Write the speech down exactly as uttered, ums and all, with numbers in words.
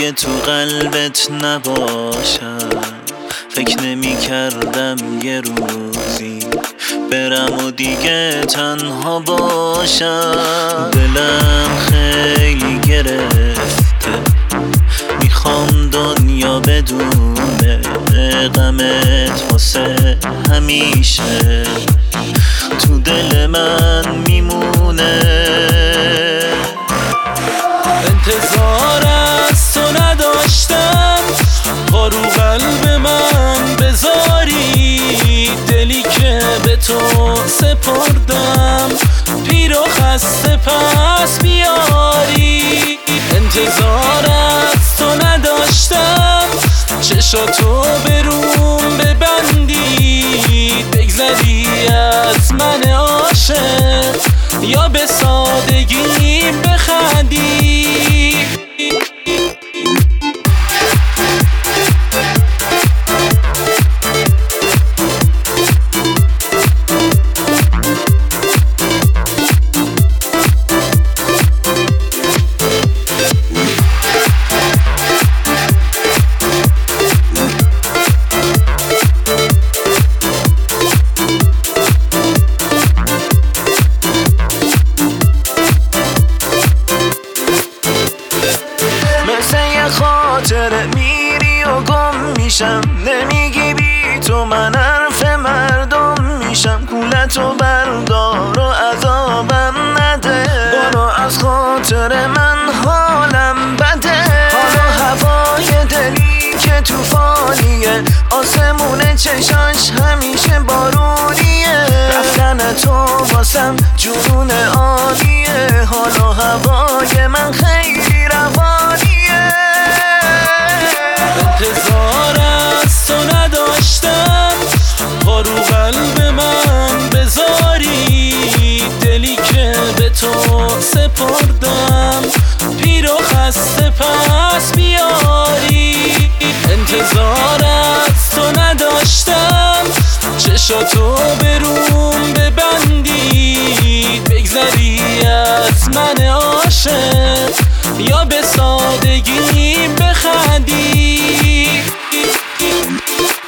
دیگه تو قلبت نباشم. فکر نمی کردم یه روزی برم و دیگه تنها باشم. دلم خیلی گرفته، میخوام دنیا بدونه غمت واسه همیشه تو دل من میمونه. انتظار از تو نداشتم پا رو قلب من بذاری، دلی که به تو سپردم پیر و خسته پس بیاری. انتظار از تو نداشتم چشاتو به روم ببندی، بگذری از من عاشق یا به سادگی بخندی. خاطره میری و گم میشم، نمیگی بی تو من حرف مردم میشم. کولتو بردار و عذابم نده، برو از خاطر من حالم بده. حالا هوای دلی که توفانیه، آسمون چشاش همیشه بارونیه. رفتن تو واسم جنون عالیه، حالا هوای من خیلی روانیه. انتظار از تو نداشتم پا رو قلب من بذاری، دلی که به تو سپردم پیر و خسته پس بیاری. انتظار از تو نداشتم چشاتو به روم ببندی، بگذری از من عاشق یا به سادگی بخندی.